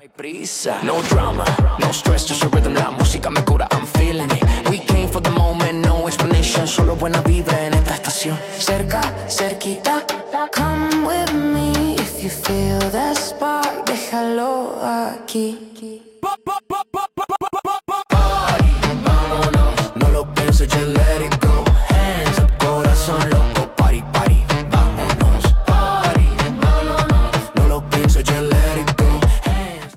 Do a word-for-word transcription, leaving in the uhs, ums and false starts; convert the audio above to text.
Prisa, no drama, no stress, just a rhythm. La música me cura, I'm feeling it. We came for the moment, no explanation. Solo buena vibra en esta estación. Cerca, cerquita, come with me. If you feel that spark, déjalo aquí.